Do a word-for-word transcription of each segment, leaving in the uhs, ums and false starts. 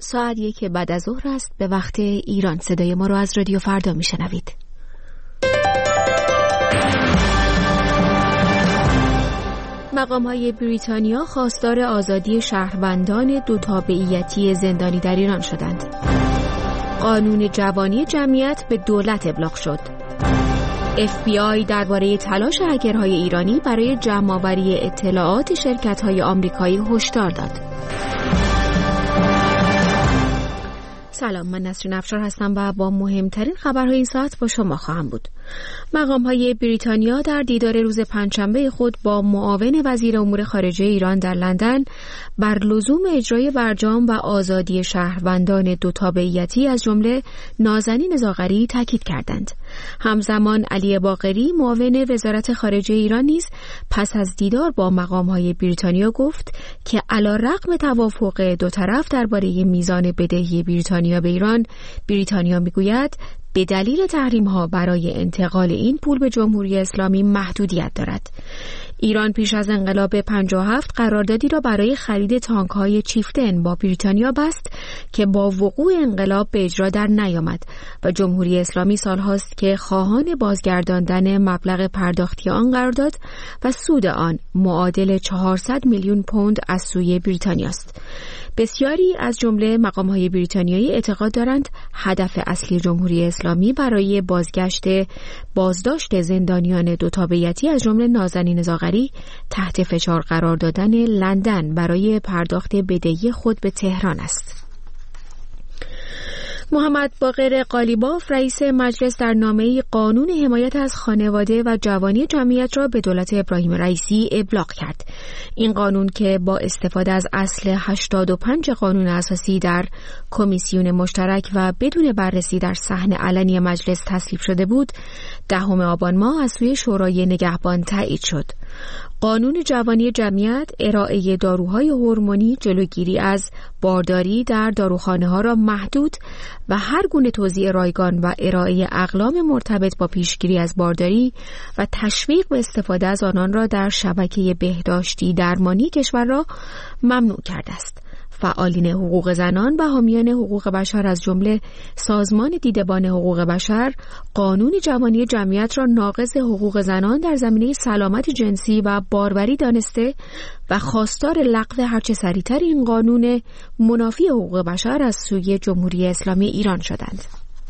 ساعت یک بعد از ظهر است به وقت ایران. صدای ما رو از رادیو فردا میشنوید. مقام‌های بریتانیا خواستار آزادی شهروندان دو تابعیتی زندانی در ایران شدند. قانون جوانی جمعیت به دولت ابلاغ شد. اف بی آی درباره تلاش هکرهای ایرانی برای جمع‌آوری اطلاعات شرکت‌های آمریکایی هشدار داد. سلام، من نسرین افشار هستم و با مهمترین خبرهای این ساعت با شما خواهم بود. مقام‌های بریتانیا در دیدار روز پنجشنبه خود با معاون وزیر امور خارجه ایران در لندن بر لزوم اجرای برجام و آزادی شهروندان دو تابعیتی از جمله نازنین زاغری تاکید کردند. همزمان علی باقری معاون وزارت خارجه ایران نیز پس از دیدار با مقام‌های بریتانیا گفت که علی‌رغم توافق دو طرف درباره میزان بدهی بریتانیا به ایران، بریتانیا میگوید به دلیل تحریم‌ها برای انتقال این پول به جمهوری اسلامی محدودیت دارد. ایران پیش از انقلاب پنجاه و هفت قراردادی را برای خرید تانک‌های چیفتن با بریتانیا بست که با وقوع انقلاب به اجرا در نیامد و جمهوری اسلامی سالهاست که خواهان بازگرداندن مبلغ پرداختی آن قرار داد و سود آن معادل چهارصد میلیون پوند از سوی بریتانیا است. بسیاری از جمله مقام‌های بریتانیایی اعتقاد دارند هدف اصلی جمهوری اسلامی برای بازگشت بازداشت زندانیان دو تابعیتی از جمله نازنین زاغری تحت فشار قرار دادن لندن برای پرداخت بدهی خود به تهران است. محمد باقر قالیباف رئیس مجلس در نامه‌ای قانون حمایت از خانواده و جوانی جمعیت را به دولت ابراهیم رئیسی ابلاغ کرد. این قانون که با استفاده از اصل هشتاد و پنج قانون اساسی در کمیسیون مشترک و بدون بررسی در صحن علنی مجلس تصویب شده بود، دهم آبان ماه از سوی شورای نگهبان تایید شد. قانون جوانی جمعیت ارائه داروهای هورمونی، جلوگیری از بارداری در داروخانه‌ها را محدود و هر گونه توزیع رایگان و ارائه اقلام مرتبط با پیشگیری از بارداری و تشویق به استفاده از آنان را در شبکه بهداشتی درمانی کشور را ممنوع کرده است. فعالین حقوق زنان و حامیان حقوق بشر از جمله سازمان دیدبان حقوق بشر قانون جوانی جمعیت را ناقض حقوق زنان در زمینه سلامت جنسی و باروری دانسته و خواستار لغو هرچه سریعتر این قانون منافی حقوق بشر از سوی جمهوری اسلامی ایران شدند.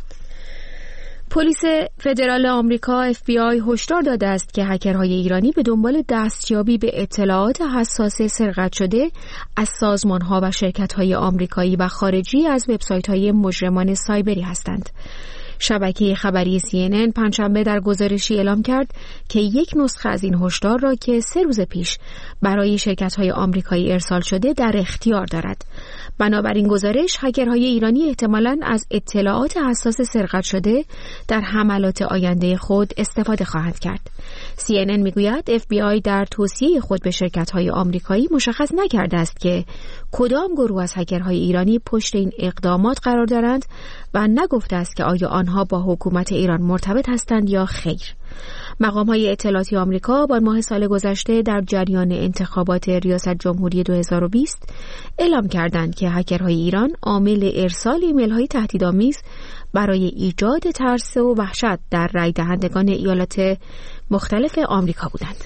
پلیس فدرال آمریکا اف بی آی هشدار داده است که هکرهای ایرانی به دنبال دستیابی به اطلاعات حساس سرقت شده از سازمان‌ها و شرکت‌های آمریکایی و خارجی از وبسایت‌های مجرمان سایبری هستند. شبکه خبری سی ان ان پنجشنبه در گزارشی اعلام کرد که یک نسخه از این هشدار را که سه روز پیش برای شرکت‌های آمریکایی ارسال شده در اختیار دارد. بنابراین گزارش هکرهای ایرانی احتمالاً از اطلاعات حساس سرقت شده در حملات آینده خود استفاده خواهند کرد. سی ان ان میگوید اف بی آی در توصیه خود به شرکت‌های آمریکایی مشخص نکرده است که کدام گروه از هکرهای ایرانی پشت این اقدامات قرار دارند و نگفته است که آیا آنها با حکومت ایران مرتبط هستند یا خیر. مقام‌های اطلاعاتی آمریکا با ماه سال گذشته در جریان انتخابات ریاست جمهوری دو هزار و بیست اعلام کردند که هکرهای ایران عامل ارسال ایمیل‌های تهدیدآمیز برای ایجاد ترس و وحشت در رای دهندگان ایالات مختلف آمریکا بودند.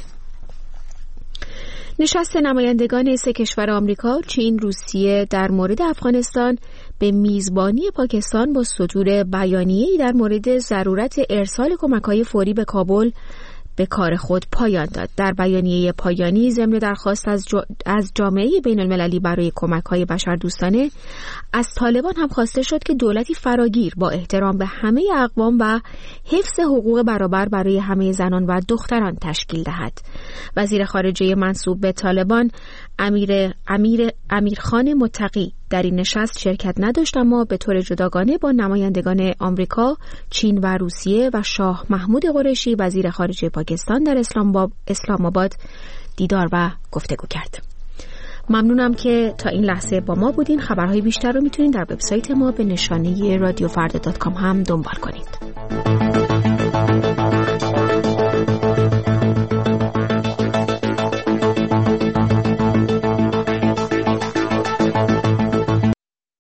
نشست نمایندگان سه کشور آمریکا، چین، روسیه در مورد افغانستان به میزبانی پاکستان با صدور بیانیه‌ای در مورد ضرورت ارسال کمک‌های فوری به کابل به کار خود پایان داد. در بیانیه پایانی ضمن درخواست از, جا... از جامعه بین‌المللی برای کمک‌های بشردوستانه از طالبان هم خواسته شد که دولتی فراگیر با احترام به همه اقوام و حفظ حقوق برابر برای همه زنان و دختران تشکیل دهد. وزیر خارجه منسوب به طالبان امیر امیر امیرخان متقی در این نشست شرکت نداشت، اما به طور جداگانه با نمایندگان آمریکا، چین و روسیه و شاه محمود قریشی وزیر خارجه پاکستان در اسلام آباد دیدار و گفتگو کرد. ممنونم که تا این لحظه با ما بودین. خبرهای بیشتر رو میتونین در وبسایت ما به نشانه رادیو فردا دات کام هم دنبال کنید.